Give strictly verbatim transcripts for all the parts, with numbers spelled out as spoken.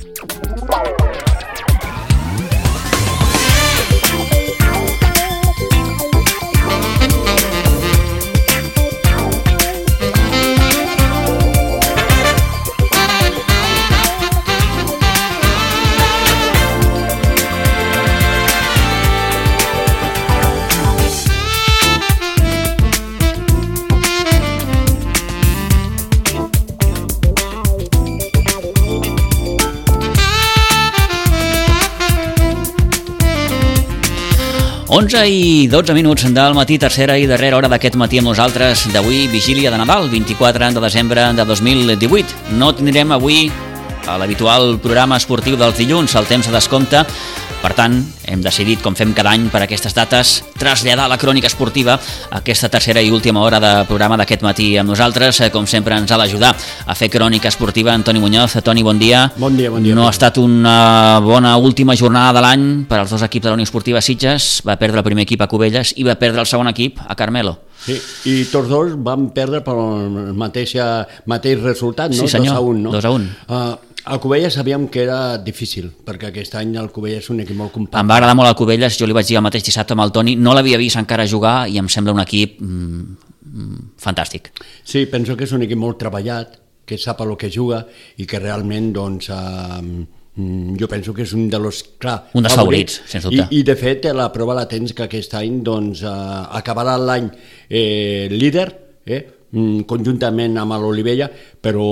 onze i dotze minuts del matí, tercera i darrera hora d'aquest matí amb nosaltres d'avui, vigília de Nadal, vint-i-quatre de desembre de dos mil divuit. No tindrem avui a l'habitual programa esportiu dels dilluns, el temps de descompte. Per tant, hem decidit, com fem cada any per aquestes dates, traslladar la crònica esportiva a aquesta tercera i última hora de programa d'aquest matí amb nosaltres. Com sempre ens ha d'ajudar a fer crònica esportiva Antoni Muñoz. Toni, bon dia. Bon dia, bon dia. No ha estat una bona última jornada de l'any per als dos equips de la Unió Esportiva Sitges. Va perdre el primer equip a Cubelles i va perdre el segon equip a Carmelo. Sí, i tots dos van perdre pel mateix, mateix resultat, no? Sí, senyor, dos a un, no? dos a un. Uh, a Cubelles sabíem que era difícil, perquè aquest any el Cubelles és un equip molt compacte. Em va agradar molt el Cubelles, jo li vaig dir el mateix dissabte amb el Toni, no l'havia vist encara jugar i em sembla un equip mm, fantàstic. Sí, penso que és un equip molt treballat, que sap a lo que juga i que realment, doncs, uh, jo penso que és un dels, clar, un dels favorits, favorits sens dubte. I, I de fet, la prova la tens que aquest any, doncs, uh, acabarà l'any eh, líder, eh, conjuntament amb l'Olivella, però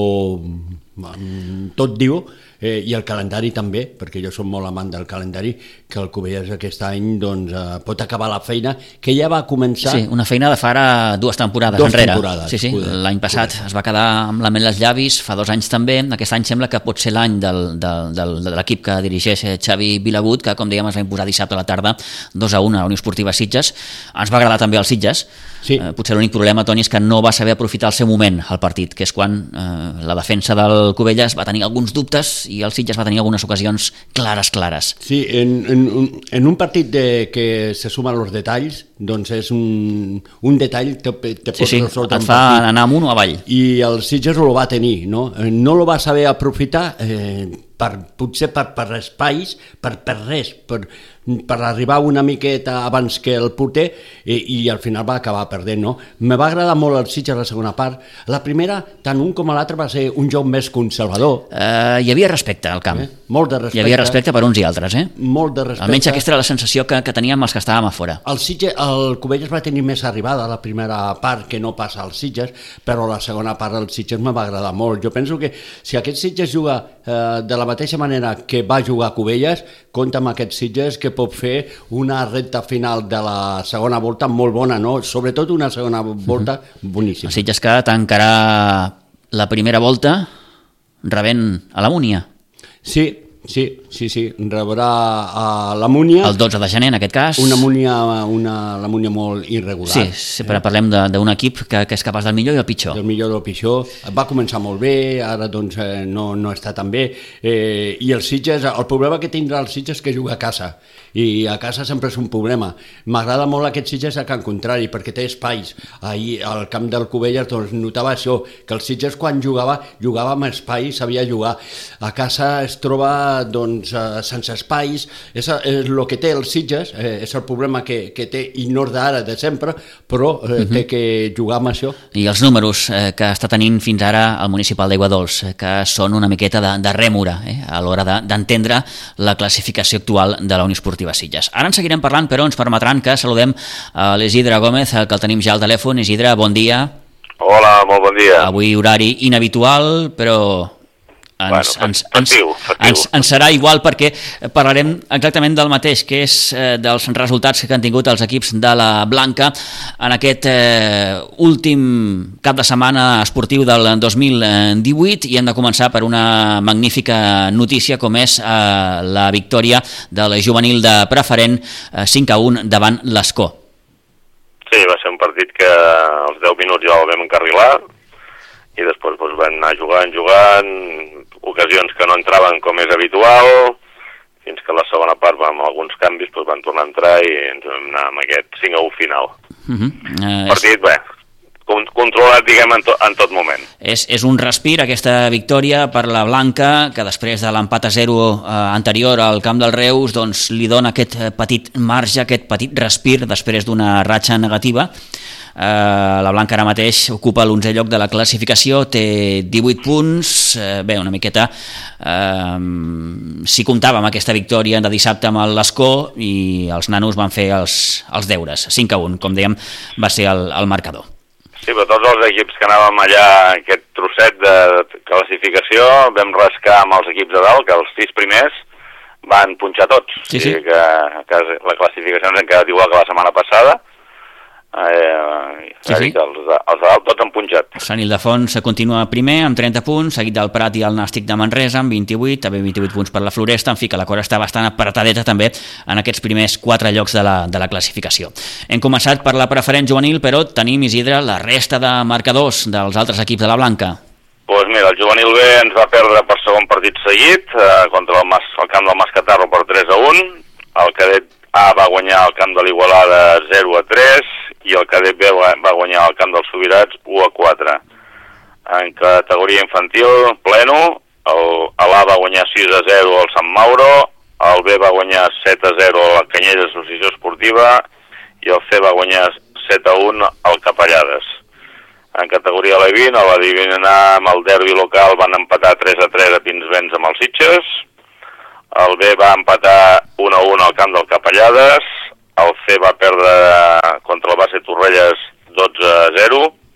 tot diu, eh, i el calendari també, perquè jo soc molt amant del calendari, que el Cubelles aquest any doncs, eh, pot acabar la feina que ja va començar. Sí, una feina de fa ara dues temporades dos enrere. Temporades, sí, sí. L'any passat poder. Es va quedar amb la mel als llavis, fa dos anys també. Aquest any sembla que pot ser l'any del, del, del, de l'equip que dirigeix Xavi Vilagut, que com dèiem es va imposar dissabte a la tarda dos a un a la Unió Esportiva Sitges. Ens va agradar també el Sitges. Sí. Eh, potser l'únic problema, Toni, és que no va saber aprofitar el seu moment al partit, que és quan eh, la defensa del Cubelles va tenir alguns dubtes i el Sitges va tenir algunes ocasions clares, clares. Sí, en, en, en un partit de, que se sumen els detalls, doncs és un, un detall te, te sí, sí, resoldre et fa partit. Anar amunt o avall. I el Sitges ho va tenir, no? No lo va saber aprofitar, eh, per, potser per, per espais, per, per res, per, per arribar una miqueta abans que el porter i, i al final va acabar perdent, no? Me va agradar molt el Sitges la segona part. La primera, tant un com l'altre, va ser un joc més conservador. Uh, hi havia respecte al camp. Eh? Molt de respecte. Hi havia respecte per uns i altres, eh? Molt de respecte. Almenys aquesta era la sensació que, que teníem els que estàvem a fora. El, Sitges, el Cubelles va tenir més arribada a la primera part que no passa als Sitges, però la segona part del Sitges me va agradar molt. Jo penso que si aquest Sitges juga eh, de la mateixa manera que va jugar Cubelles, compta amb aquest Sitges que pot fer una recta final de la segona volta molt bona, no? Sobretot una segona volta mm-hmm. boníssima. El Sitges que tancarà la primera volta rebent a la Múnia. Sí, sí, sí, sí. Rebrà a la Múnia. El dotze de gener, en aquest cas. Una Múnia, una, la Múnia molt irregular. Sí, sempre eh? parlem d'un equip que, que és capaç del millor i del pitjor. Del millor i del pitjor. Va començar molt bé, ara doncs eh, no, no està tan bé. Eh, I el Sitges, el problema que tindrà el Sitges és que juga a casa. I a casa sempre és un problema. M'agrada molt aquest Sitges a Can Contrari, perquè té espais. Ahir al camp del Cubelles doncs, notava això, que el Sitges quan jugava, jugava amb espai, sabia jugar. A casa es troba doncs, sense espais, és, és el que té el Sitges, eh, és el problema que, que té, i no és d'ara, de sempre, però eh, uh-huh. té que jugar amb això. I els números eh, que està tenint fins ara el municipal d'Aiguadols, eh, que són una miqueta de, de rèmora eh, a l'hora d'entendre de, la classificació actual de la Unió Esportiva Sitges. Ara en seguirem parlant, però ens permetran que saludem a l'Isidre Gómez, que el tenim ja al telèfon. Isidre, bon dia. Hola, molt bon dia. Avui horari inhabitual, però ens, bueno, ens, fatiu, ens, fatiu. ens, ens serà igual, perquè parlarem exactament del mateix, que és eh, dels resultats que han tingut els equips de la Blanca en aquest eh, últim cap de setmana esportiu del dos mil divuit, i hem de començar per una magnífica notícia com és eh, la victòria del juvenil de Preferent eh, cinc a un davant l'Escó. Sí, va ser un partit que als deu minuts ja el vam encarrilar i després doncs, van anar jugant, jugant, ocasions que no entraven com és habitual, fins que la segona part, amb alguns canvis, doncs, van tornar a entrar i ens vam anar amb aquest cinc a u final. Uh-huh. Uh, partit, bé, controlat, diguem, en, to, en tot moment. És, és un respir, aquesta victòria per la Blanca, que després de l'empat a zero eh, anterior al camp del Reus, doncs li dona aquest petit marge, aquest petit respir després d'una ratxa negativa. Eh, la Blanca ara mateix ocupa l'onzè lloc de la classificació, té divuit punts, eh, bé, una miqueta eh, s'hi comptava amb aquesta victòria de dissabte amb l'Escó i els nanos van fer els, els deures, cinc a un, com dèiem, va ser el, el marcador. Sí, però tots els equips que anàvem allà, aquest trosset de classificació, vam rascar amb els equips de dalt, que els sis primers van punxar tots. Sí, sí. O sigui que, que la classificació ens ha quedat igual que la setmana passada. Eh, sí, sí. Els, els de dalt tots han punxat. Sant Ildefons continua primer amb trenta punts, seguit del Prat i el Nàstic de Manresa amb vint-i-vuit, també vint-i-vuit punts per la Floresta, en fi que la cosa està bastant apretadeta també en aquests primers quatre llocs de la, de la classificació. Hem començat per la preferent juvenil, però tenim, Isidre, la resta de marcadors dels altres equips de la Blanca. Doncs pues mira, el juvenil B ens va perdre per segon partit seguit eh, contra el, Mas, el camp del Mascatarro per tres a un, el cadet A va guanyar el camp de l'Igualada zero a tres i el cadet B va guanyar el camp dels Sobirats u a quatre. En categoria infantil, pleno, l'A va guanyar sis a zero al Sant Mauro, el B va guanyar set a zero a la Canyelles Associació Esportiva i el C va guanyar set a un al Capellades. En categoria L vint, a la Divina amb el derbi local van empatar tres a tres a Pinsbens amb els Sitges, el B va empatar un a un al camp del Capellades, el C va perdre contra el Base Torrelles dotze a zero,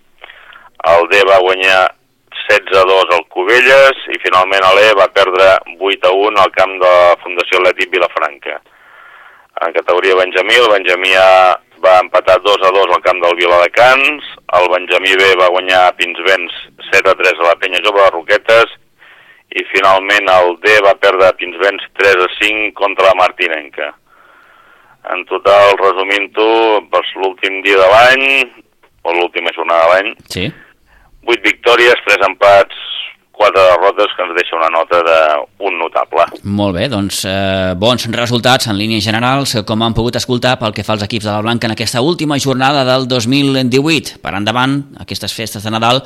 el D va guanyar setze a dos al Cubelles i finalment l'E va perdre vuit a un al camp de la Fundació Atlètic Vilafranca. En categoria Benjamí, el Benjamí A va empatar dos a dos al camp del Viladecans, el Benjamí B va guanyar a Pinsbens set a tres a la Penya Jove de Roquetes i finalment el D va perdre a Pinsbens tres a cinc contra la Martinenca. En total, resumint-ho, l'últim dia de l'any, o l'última jornada de l'any, sí. vuit victòries, tres empats, quatre derrotes, que ens deixa una nota d'un notable. Molt bé, doncs eh, bons resultats en línies generals, com han pogut escoltar pel que fa als equips de la Blanca en aquesta última jornada del dos mil divuit. Per endavant, aquestes festes de Nadal,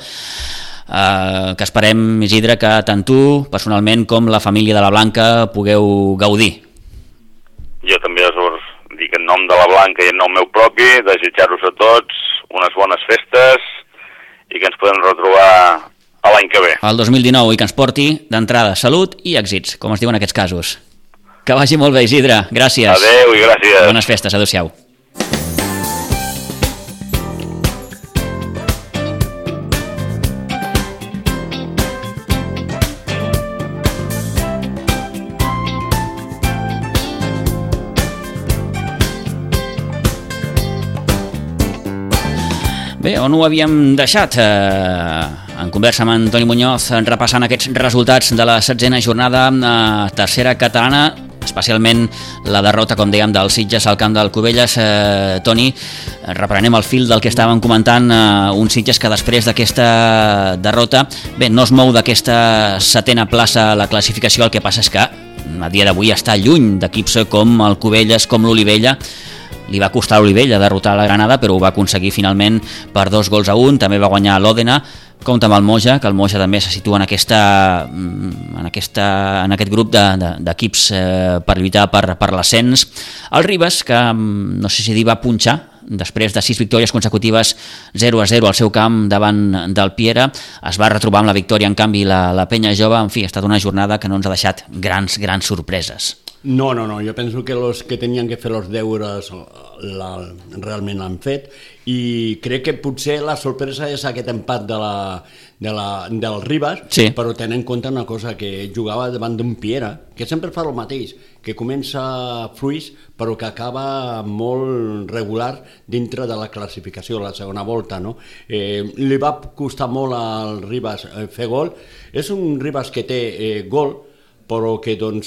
eh, que esperem, Isidre, que tant tu, personalment, com la família de la Blanca pugueu gaudir. Jo també us dic en nom de la Blanca i en nom meu propi, desitjar-vos a tots unes bones festes i que ens podem retrobar a l'any que ve. El dos mil dinou i que ens porti d'entrada salut i èxits, com es diu en aquests casos. Que vagi molt bé, Isidre. Gràcies. Adéu i gràcies. Bones festes. Adéu-siau. Bé, on ho havíem deixat? Eh, en conversa amb Antoni Muñoz, repassant aquests resultats de la setzena jornada eh, tercera catalana, especialment la derrota, com dèiem, del Sitges al camp del Cubelles. Eh, Toni, reprenem el fil del que estàvem comentant, eh, un Sitges que després d'aquesta derrota, bé, no es mou d'aquesta setena plaça a la classificació, el que passa és que a dia d'avui està lluny d'equips com el Cubelles, com l'Olivella. Li va costar a Olivella derrotar la Granada, però ho va aconseguir finalment per dos gols a un. També va guanyar l'Òdena. Compte amb el Moja, que el Moja també se situa en, aquesta, en, aquesta, en aquest grup de, de, d'equips eh, per lluitar per, per l'ascens. El Ribes, que no sé si dir va punxar, després de sis victòries consecutives zero a zero al seu camp davant del Piera, es va retrobar amb la victòria, en canvi la, la Penya Jove. En fi, ha estat una jornada que no ens ha deixat grans, grans sorpreses. No, no, no, jo penso que els que tenien que fer els deures la, realment l'han fet i crec que potser la sorpresa és aquest empat de la, de la, del Ribas, sí. Però tenint en compte una cosa, que jugava davant d'un Piera, que sempre fa el mateix, que comença fluix però que acaba molt regular dintre de la classificació, la segona volta, no? Eh, li va costar molt al Ribas fer gol. És un Ribas que té eh, gol, però que doncs,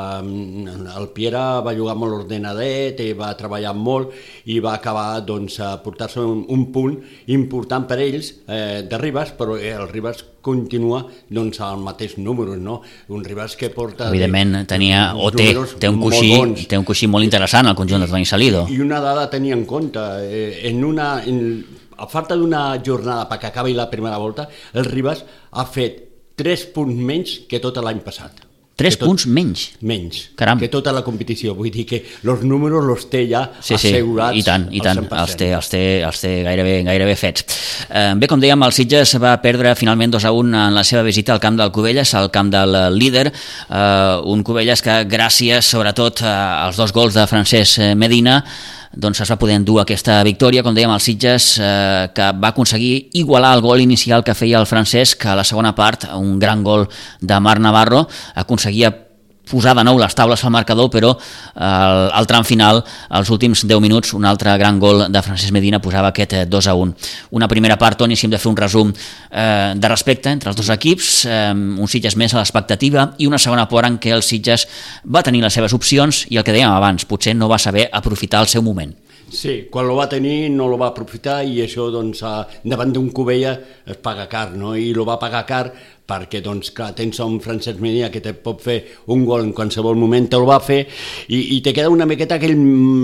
eh, el Piera va jugar molt ordenadet, va treballar molt i va acabar doncs, a portar-se un, un punt important per ells eh, de Ribas, però eh, el Ribas continua doncs, al mateix número, no? Un Ribas que porta... Evidentment, tenia, o té, té, un coixí, té un coixí molt interessant al conjunt de Toni Salido. I una dada a tenir en compte, eh, en una... En, a falta d'una jornada perquè acabi la primera volta, el Ribas ha fet tres punts menys que tot l'any passat. Tres tot, punts menys? Menys, Caram. que tota la competició. Vull dir que els números els té ja sí, sí, assegurats i tant, i tant. al cent per cent. Els té, els té, els té gairebé, gairebé fets. Eh, bé, com dèiem, el Sitges va perdre finalment dos a un en la seva visita al camp del Cubelles, al camp del líder, eh, un Cubelles que gràcies sobretot als dos gols de Francesc Medina doncs es va poder endur aquesta victòria, com dèiem, el Sitges, eh, que va aconseguir igualar el gol inicial que feia el Francesc, que a la segona part, un gran gol de Marc Navarro, aconseguia posar de nou les taules al marcador, però al, al tram final, als últims deu minuts, un altre gran gol de Francesc Medina posava aquest dos a un. Una primera part, Toni, si hem de fer un resum eh, de respecte entre els dos equips, eh, un Sitges més a l'expectativa i una segona part en què el Sitges va tenir les seves opcions i el que dèiem abans, potser no va saber aprofitar el seu moment. Sí, quan lo va tenir no lo va aprofitar i això doncs, davant d'un Cubella es paga car, no? I lo va pagar car perquè doncs, clar, tens un Francesc Medina que te pot fer un gol en qualsevol moment, te el va fer i, i te queda una miqueta aquell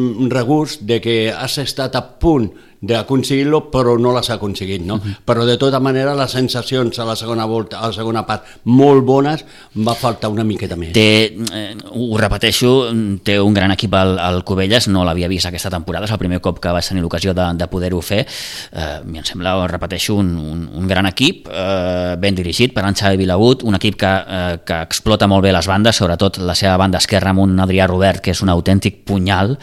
regust de que has estat a punt d'aconseguir-lo però no l'has aconseguit, no? Uh-huh. Però de tota manera les sensacions a la segona volta, a la segona part molt bones, va faltar una miqueta més. Té, eh, ho repeteixo, té un gran equip al, al Cubelles, no l'havia vist aquesta temporada, és el primer cop que vaig tenir l'ocasió de, de poder-ho fer, eh, em sembla, repeteixo, un, un, un gran equip, eh, ben dirigit per en Xavi Vilagut, un equip que, eh, que explota molt bé les bandes, sobretot la seva banda esquerra amb un Adrià Robert que és un autèntic punyal,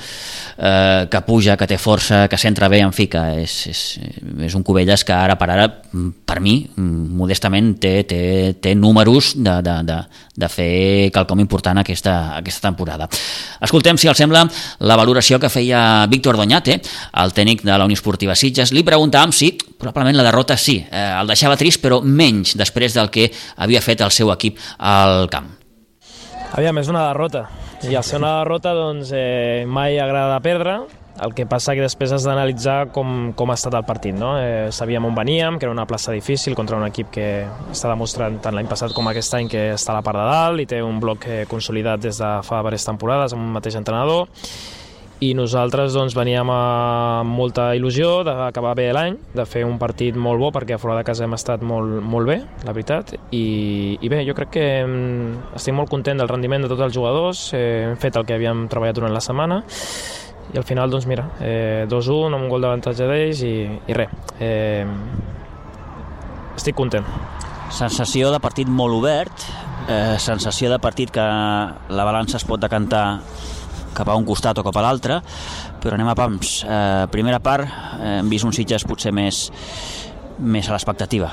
eh, que puja, que té força, que s'entra bé, en fi, que és, és, és un Cubelles que ara per ara, per mi, modestament té, té, té números de, de, de, de fer quelcom important aquesta, aquesta temporada. Escoltem, si els sembla, la valoració que feia Víctor Doñate, el tècnic de la Unió Esportiva Sitges. Li preguntàvem si, probablement la derrota sí, eh, el deixava trist, però menys després del que havia fet el seu equip al camp. Aviam, és una derrota, i al ser una derrota doncs, eh, mai agrada perdre. El que passa que després has d'analitzar com, com ha estat el partit, no? Eh, sabíem on veníem, que era una plaça difícil contra un equip que està demostrant tant l'any passat com aquest any que està a la part de dalt i té un bloc consolidat des de fa diverses temporades amb un mateix entrenador, i nosaltres doncs, veníem amb molta il·lusió d'acabar bé l'any, de fer un partit molt bo perquè a fora de casa hem estat molt, molt bé, la veritat, i, i bé, jo crec que estic molt content del rendiment de tots els jugadors, eh, hem fet el que havíem treballat durant la setmana, i al final, doncs mira, eh, dos a un amb un gol d'avantatge d'ells i, i res, eh, estic content. Sensació de partit molt obert, eh, sensació de partit que la balança es pot decantar cap a un costat o cap a l'altre, però anem a pams. Eh, primera part, eh, hem vist un Sitges potser més, més a l'expectativa.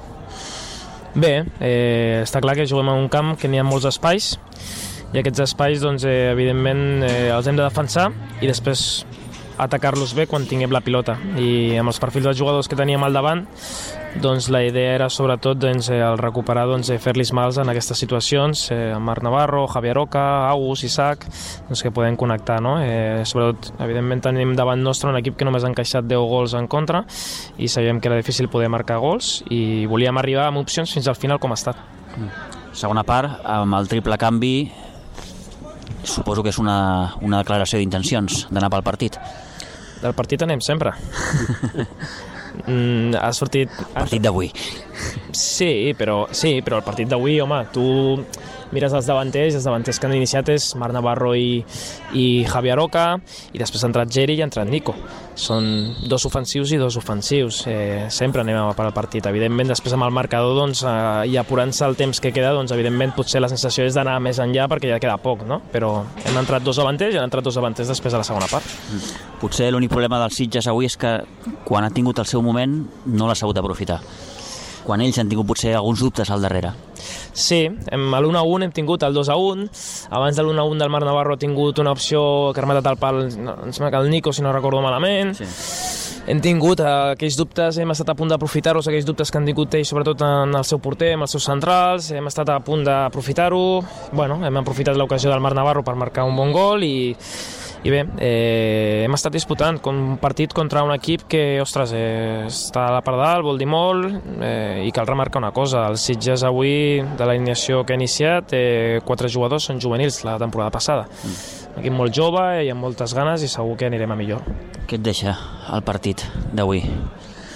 Bé, eh, està clar que juguem en un camp que n'hi ha molts espais, i aquests espais, doncs, eh, evidentment, eh, els hem de defensar i després atacar-los bé quan tinguem la pilota. I amb els perfils dels jugadors que teníem al davant, doncs la idea era sobretot doncs, el recuperar, doncs, fer-los mals en aquestes situacions, eh, amb Marc Navarro, Javier Oca, Agus, Isaac, doncs, que podem connectar, no? Eh, sobretot, evidentment, tenim davant nostre un equip que només ha encaixat deu gols en contra i sabíem que era difícil poder marcar gols i volíem arribar amb opcions fins al final com ha estat. Segona part, amb el triple canvi, suposo que és una, una declaració d'intencions d'anar pel partit. Del partit anem sempre. mm, ha sortit... El partit d'avui. Sí, però, sí, però el partit d'avui, home, tu mires els davanters, els davanters que han iniciat és Marc Navarro i, i Javier Oca, i després ha entrat Geri i ha entrat Nico. Són dos ofensius i dos ofensius. Eh, sempre anem a per al partit. Evidentment, després amb el marcador, doncs, eh, i apurant-se el temps que queda, doncs, evidentment, potser la sensació és d'anar més enllà perquè ja queda poc, no? Però hem entrat dos davanters i han entrat dos davanters després de la segona part. Potser l'únic problema dels Sitges avui és que quan ha tingut el seu moment no l'ha sabut aprofitar. Quan ells han tingut potser alguns dubtes al darrere. Sí, amb l'un a un hem tingut el dos a un, abans de l'un a un del Marc Navarro ha tingut una opció que ha rematat al pal, no, em sembla que el Nico, si no recordo malament. Sí. Hem tingut eh, aquells dubtes, hem estat a punt d'aprofitar-los, aquells dubtes que han tingut ells, sobretot en el seu porter, amb els seus centrals, hem estat a punt d'aprofitar-ho, bueno, hem aprofitat l'ocasió del Marc Navarro per marcar un bon gol i I bé, eh, hem estat disputant un partit contra un equip que, ostres, eh, està a la part dalt, vol dir molt, eh, i cal remarcar una cosa, els Sitges avui, de l'alineació que ha iniciat, eh, quatre jugadors són juvenils la temporada passada. Mm. Un equip molt jove i amb moltes ganes i segur que anirem a millor. Què et deixa el partit d'avui?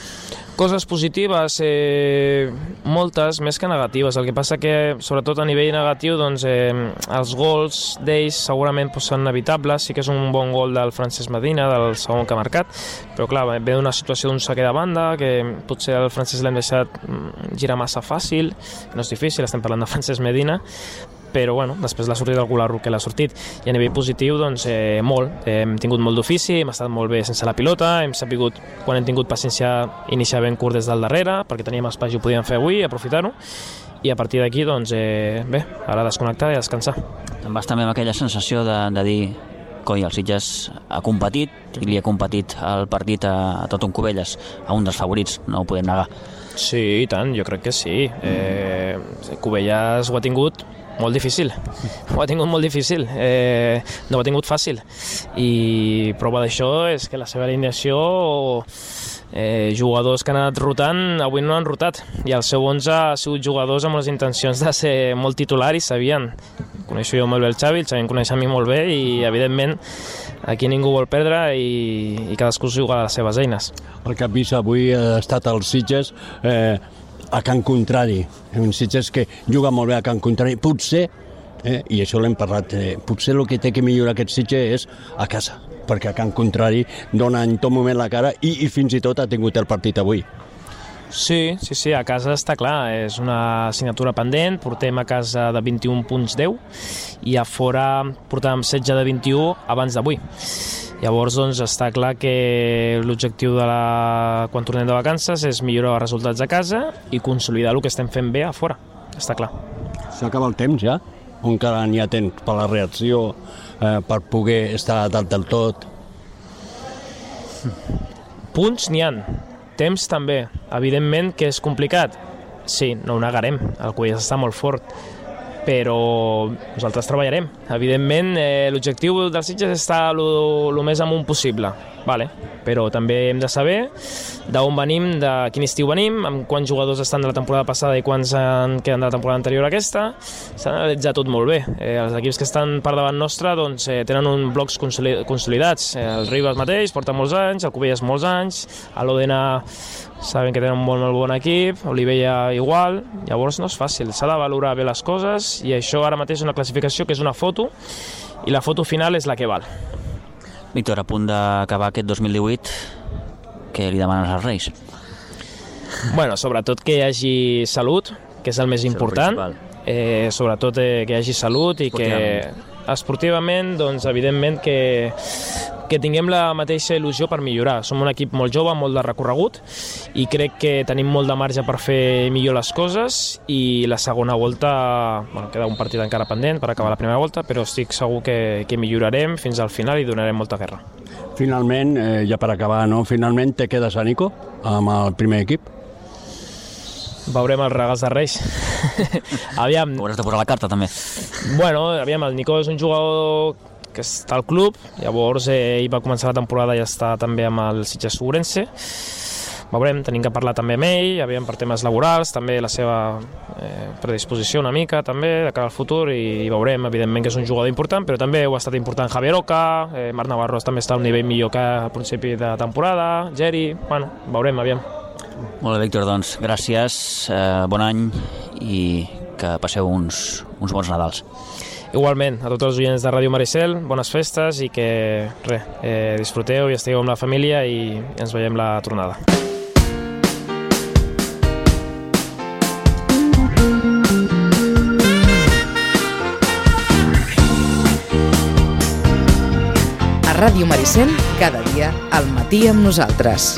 Coses positives, eh, moltes, més que negatives. El que passa que, sobretot a nivell negatiu, doncs, eh, els gols d'ells segurament doncs, són evitables. Sí que és un bon gol del Francesc Medina, del segon que ha marcat, però clar, ve d'una situació d'un saque de banda, que potser el Francesc l'hem deixat girar massa fàcil, no és difícil, estem parlant de Francesc Medina, però bueno, després l'ha sortit el Golarro que l'ha sortit. I a nivell positiu, doncs, eh, molt. Eh, hem tingut molt d'ofici, hem estat molt bé sense la pilota, hem sapigut, quan hem tingut paciència, iniciar ben curt des del darrere, perquè teníem espai i ho podíem fer avui, aprofitar-ho, i a partir d'aquí, doncs, eh, bé, ara desconnectar i descansar. Te'n vas també amb aquella sensació de, de dir coi, el Sitges ha competit i li ha competit el partit a, a tot un Cubelles, a un dels favorits, no ho podem negar. Sí, i tant, jo crec que sí. Eh, Cubelles ho ha tingut molt difícil, ho ha tingut molt difícil, eh, no ho ha tingut fàcil, i prova d'això és que la seva alineació, eh, jugadors que han anat rotant, avui no han rotat, i el seu onze ha sigut jugadors amb les intencions de ser molt titular i sabien. Coneixo jo molt bé el Xavi, el Xavi em coneix a mi molt bé, i evidentment aquí ningú vol perdre i, i cadascú juga a les seves eines. El que hem vist avui ha estat els Sitges eh, a Can Contrari, un Sitges que juga molt bé a Can Contrari, potser, eh, i això l'hem parlat, eh, potser el que té que millorar aquest Sitges és a casa, perquè a Can Contrari dona en tot moment la cara i, i fins i tot ha tingut el partit avui. Sí, sí, sí, a casa està clar, és una assignatura pendent, portem a casa de vint-i-un punts deu i a fora portàvem setze de vint-i-u abans d'avui. Llavors, doncs, està clar que l'objectiu de la... quan tornem de vacances és millorar els resultats a casa i consolidar el que estem fent bé a fora, està clar. S'acaba el temps ja? O encara n'hi ha temps per la reacció, eh, per poder estar a dalt del tot? Punts n'hi ha, temps també. Evidentment que és complicat. Sí, no ho negarem, el Cubelles està molt fort, però nosaltres treballarem. Evidentment, eh, l'objectiu dels Sitges és estar el més amunt possible, vale. Però també hem de saber d'on venim, de quin estiu venim, amb quants jugadors estan de la temporada passada i quants en queden de la temporada anterior a aquesta. S'ha d'analitzar tot molt bé. Eh, els equips que estan per davant nostre doncs, eh, tenen uns blocs consolidats. Eh, el Ribas mateix porta molts anys, el Cubelles molts anys, l'O D N saben que tenen un molt, molt bon equip, Olivella igual, llavors no és fàcil, s'ha de valorar bé les coses i això ara mateix és una classificació que és una foto i la foto final és la que val. Víctor, a punt d'acabar aquest dos mil divuit, què li demanes als Reis? Bueno, sobretot que hi hagi salut, que és el més important, eh, sobretot eh, que hi hagi salut i que esportivament, doncs, evidentment que, que tinguem la mateixa il·lusió per millorar. Som un equip molt jove, molt de recorregut, i crec que tenim molt de marge per fer millor les coses, i la segona volta, bueno, queda un partit encara pendent per acabar la primera volta, però estic segur que, que millorarem fins al final i donarem molta guerra. Finalment, eh, ja per acabar, no? Finalment te quedes a Nico amb el primer equip? Veurem els regals de Reis. Aviam. Hauràs de posar la carta, també. Bueno, aviam, el Nico és un jugador que està al club, llavors eh, ell va començar la temporada i està també amb el Sitges Ourense. Veurem, tenim que parlar també amb ell, aviam, per temes laborals, també la seva eh, predisposició una mica, també, de cara al futur, i, i veurem, evidentment, que és un jugador important, però també ho ha estat important Javier Oca, eh, Marc Navarro també està a un nivell millor que al principi de temporada, Geri, bueno, veurem, aviam. Molt bé, Víctor, doncs gràcies, eh, bon any i que passeu uns, uns bons Nadals. Igualment, a tots els oients de Ràdio Maricel, bones festes i que res, eh, disfruteu i estigueu amb la família i ens veiem la tornada. A Ràdio Maricel, cada dia al matí amb nosaltres.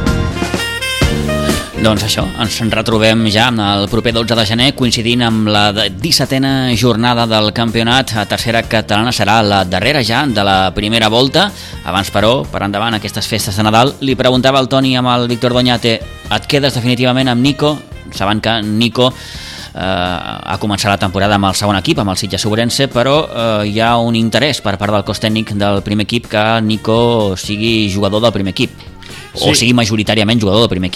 Doncs això, ens retrobem ja el proper dotze de gener, coincidint amb la dissetena jornada del campionat. A tercera catalana serà la darrera ja de la primera volta. Abans, però, per endavant aquestes festes de Nadal, li preguntava al Toni amb el Víctor Doñate, et quedes definitivament amb Nico? Sabent que Nico eh, ha començat la temporada amb el segon equip, amb el Sitges Ourense, però eh, hi ha un interès per part del cos tècnic del primer equip que Nico sigui jugador del primer equip, sí, o sigui majoritàriament jugador del primer equip.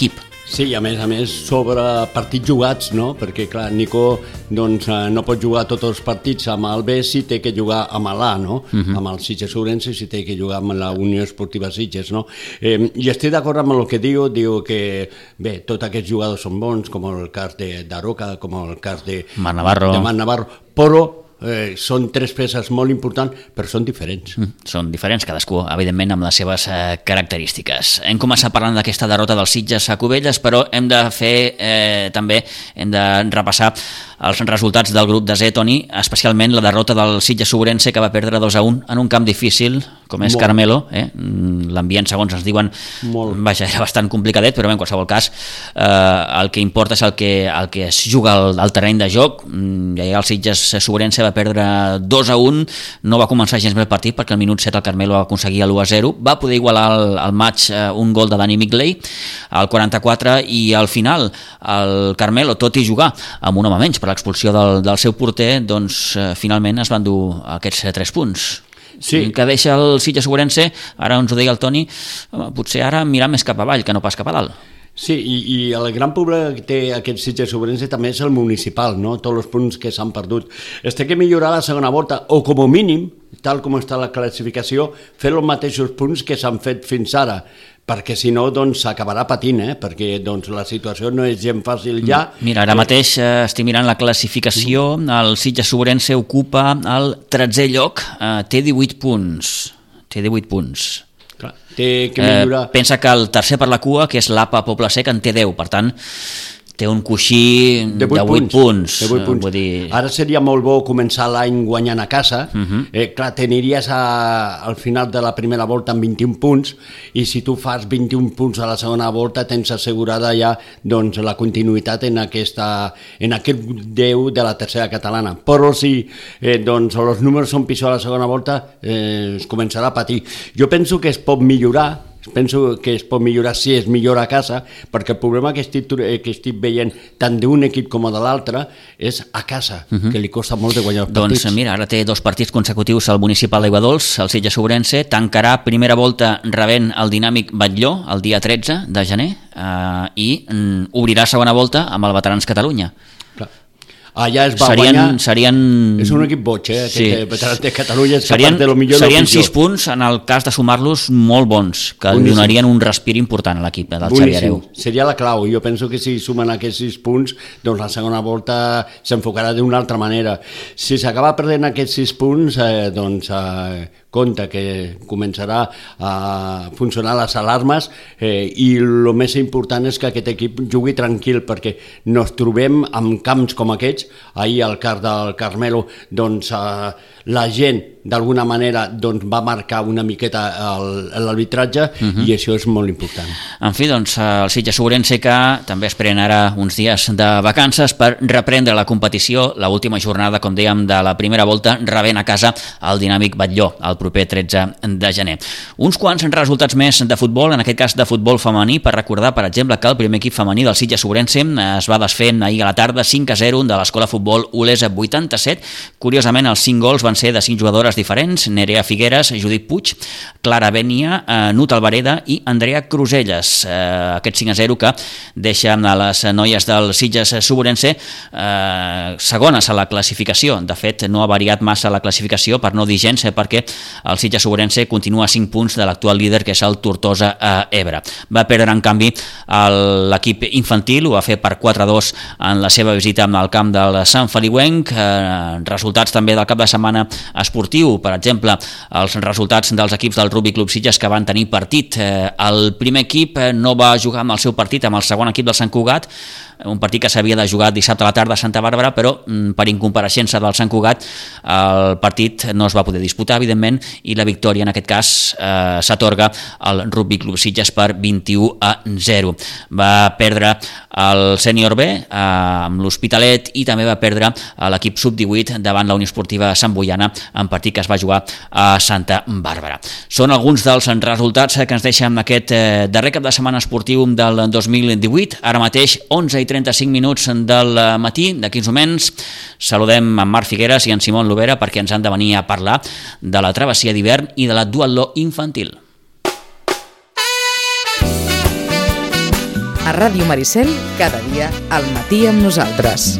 Sí, i a més a més sobre partits jugats, no? Perquè clar, Nico doncs, no pot jugar tots els partits amb el B, si té que jugar amb l'A, no? Uh-huh. Amb el Sitges Ourense si té que jugar amb la Unió Esportiva Sitges, no? Eh, I estic d'acord amb el que diu, diu que bé, tots aquests jugadors són bons, com el cas de d'Aroca, com el cas de Marc Navarro, de Marc Navarro, però Eh, són tres peces molt importants, però són diferents. Mm, són diferents, cadascú, evidentment, amb les seves eh, característiques. Hem començat parlant d'aquesta derrota dels Sitges a Cubelles, però hem de fer, eh, també, hem de repassar els resultats del grup de Z, Toni, especialment la derrota del Sitges Ourense, que va perdre dos a un en un camp difícil, com és molt. Carmelo. Eh? L'ambient, segons ens diuen, molt. Vaja, era bastant complicadet, però en qualsevol cas, eh, el que importa és el que, el que es juga al, al terreny de joc. Ja el Sitges Ourense va perdre dos a un, no va començar gens bé el partit perquè al minut set el Carmelo va aconseguir l'u a zero, va poder igualar el, el maig eh, un gol de Dani Migley al quaranta-quatre i al final el Carmelo, tot i jugar amb un home menys per l'expulsió del, del seu porter, doncs eh, finalment es van dur aquests eh, tres punts. Sí. Que deixa el Sitges Ourense, ara ens ho deia el Toni, home, potser ara mirar més cap avall que no pas cap a dalt. Sí, i, i el gran problema que té aquest Sitges Ourense també és el municipal, no? Tots els punts que s'han perdut. Es té que millorar la segona volta, o com a mínim, tal com està la classificació, fer els mateixos punts que s'han fet fins ara, perquè si no doncs s'acabarà patint, eh? Perquè doncs, la situació no és gens fàcil ja. Mira, ara mateix eh, estic mirant la classificació, el Sitges Ourense ocupa el tretzè lloc, eh, té divuit punts, té divuit punts. Clar, té que millorar. Eh, pensa que el tercer per la cua, que és l'A P A Poble Sec, en té deu, per tant té un coixí de vuit punts. De vuit punts. Vull dir... Ara seria molt bo començar l'any guanyant a casa. Uh-huh. eh, clar, t'aniries a, al final de la primera volta amb vint-i-un punts, i si tu fas vint-i-un punts a la segona volta tens assegurada ja doncs, la continuïtat en, aquesta, en aquest deu de la tercera catalana. Però si eh, doncs, els números són pitjors a la segona volta, eh, es començarà a patir. Jo penso que es pot millorar, penso que es pot millorar si es millora a casa, perquè el problema que estic, que estic veient tant d'un equip com de l'altre és a casa, uh-huh. que li costa molt de guanyar els partits. Doncs mira, ara té dos partits consecutius al municipal d'Aiguadols, el Sitges Ourense, tancarà primera volta rebent el Dinàmic Batlló el dia tretze de gener eh, i mm, obrirà segona volta amb el Veterans Catalunya. Clar. Allà es va serien, guanyar... Serien... És un equip boig, eh? Sí. Veterans de Catalunya és serien, de lo millor serien sis punts, en el cas de sumar-los, molt bons, que Boníssim. Donarien un respir important a l'equip del Boníssim. Xavier Areu. Seria la clau. Jo penso que si sumen aquests sis punts, doncs la segona volta s'enfocarà d'una altra manera. Si s'acaba perdent aquests sis punts, eh, doncs... Eh, compte que començarà a funcionar les alarmes eh, i el més important és que aquest equip jugui tranquil, perquè nos trobem amb camps com aquests. Ahir al cas del Carmelo doncs, eh, la gent d'alguna manera doncs, va marcar una miqueta l'arbitratge uh-huh. i això és molt important. En fi, doncs el Sitges Ourense, que també esperen ara uns dies de vacances per reprendre la competició, l'última jornada, com dèiem, de la primera volta, rebent a casa el Dinàmic Batlló el proper tretze de gener. Uns quants resultats més de futbol, en aquest cas de futbol femení, per recordar, per exemple, que el primer equip femení del Sitges Ourense es va desfer ahir a la tarda cinc a zero de l'Escola Futbol Olesa vuitanta-set. Curiosament, els cinc gols van ser de cinc jugadores diferents: Nerea Figueres, Judit Puig, Clara Benia, eh, Nut Alvareda i Andrea Cruselles. Eh, aquest cinc a zero que deixa a les noies del Sitges Ourense eh, segones a la classificació. De fet, no ha variat massa la classificació, per no dir gens, eh, perquè el Sitges Ourense continua a cinc punts de l'actual líder, que és el Tortosa eh, Ebre. Va perdre, en canvi, l'equip infantil, ho va fer per quatre a dos en la seva visita al camp del Sant Feliuenc. Eh, resultats també del cap de setmana esportiu, per exemple, els resultats dels equips del Rugby Club Sitges que van tenir partit. Eh, el primer equip no va jugar amb el seu partit amb el segon equip del Sant Cugat, un partit que s'havia de jugar dissabte a la tarda a Santa Bàrbara, però per incompareixença del Sant Cugat el partit no es va poder disputar, evidentment, i la victòria en aquest cas eh, s'atorga al Rugby Club Sitges per vint-i-u a zero. Va perdre el sènior B eh, amb l'Hospitalet, i també va perdre l'equip sub divuit davant la Unió Esportiva Sant Boiana en partit que es va jugar a Santa Bàrbara. Són alguns dels resultats que ens deixen aquest eh, darrer cap de setmana esportiu del dos mil divuit. Ara mateix onze i trenta-cinc minuts del matí. D'aquí uns moments saludem en Marc Figueres i en Simón Lovera perquè ens han de venir a parlar de la travessia d'hivern i de la duatló infantil. A Ràdio Maricel, cada dia al matí amb nosaltres.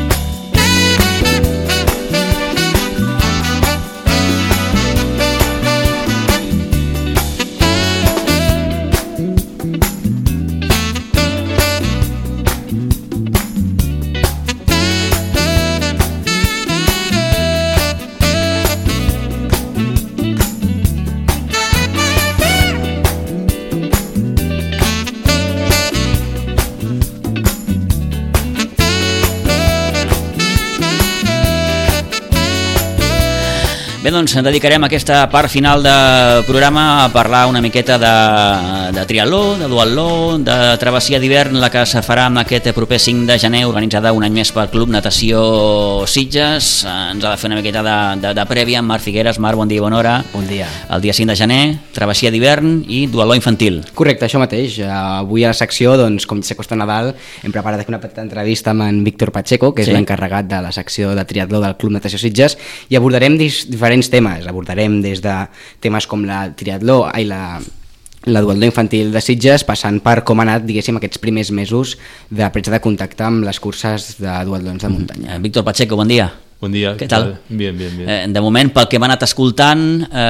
Bé, doncs dedicarem aquesta part final de programa a parlar una miqueta de, de triatló, de duatló, de travessia d'hivern, la que se farà aquest proper cinc de gener, organitzada un any més pel Club Natació Sitges. Ens ha de fer una miqueta de, de, de prèvia amb Marc Figueres. Marc, bon dia i bona hora. Bon dia. El dia cinc de gener, travessia d'hivern i duatló infantil. Correcte, això mateix. Avui a la secció, doncs, com s'acosta Nadal, hem preparat una petita entrevista amb en Víctor Pacheco, que és sí. l'encarregat de la secció de triatló del Club Natació Sitges, i abordarem diferents temes. Abordarem des de temes com la triatló i la, la duatló infantil de Sitges, passant per com ha anat, diguéssim, aquests primers mesos de presa de contacte amb les curses de duatlons de muntanya. Eh, Víctor Pacheco, bon dia. Bon dia. Què tal? Bien, bien, bien. Eh, de moment, pel que m'ha anat escoltant,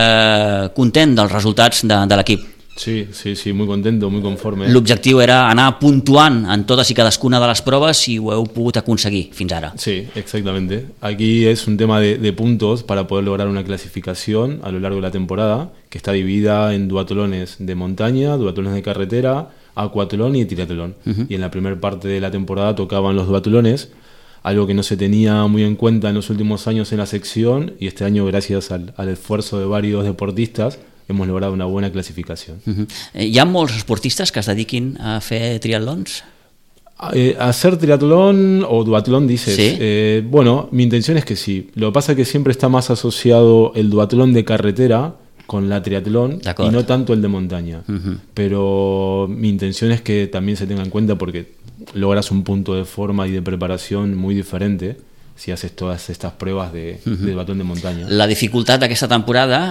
eh, content dels resultats de, de l'equip. Sí, sí, sí, muy contento, muy conforme. L'objectiu era anar puntuant en totes i cadascuna de les proves i ho heu pogut aconseguir fins ara. Sí, exactamente. Aquí es un tema de, de puntos para poder lograr una clasificación a lo largo de la temporada, que está dividida en duatlones de montaña, duatlones de carretera, acuatlón y triatlón. Uh-huh. Y en la primera parte de la temporada tocaban los duatlones, algo que no se tenía muy en cuenta en los últimos años en la sección, y este año, gracias al, al esfuerzo de varios deportistas, hemos logrado una buena clasificación. Uh-huh. Hi ha molts esportistes que es dediquin a fer triatlons? Eh, hacer triatlón o duatlón, dices. ¿Sí? Eh, bueno, mi intención es que sí. Lo que pasa es que siempre está más asociado el duatlón de carretera con la triatlón y no tanto el de montaña. Uh-huh. Pero mi intención es que también se tenga en cuenta porque logras un punto de forma y de preparación muy diferente si haces todas estas pruebas de, uh-huh. de duatlón de montaña. La dificultat d'aquesta temporada,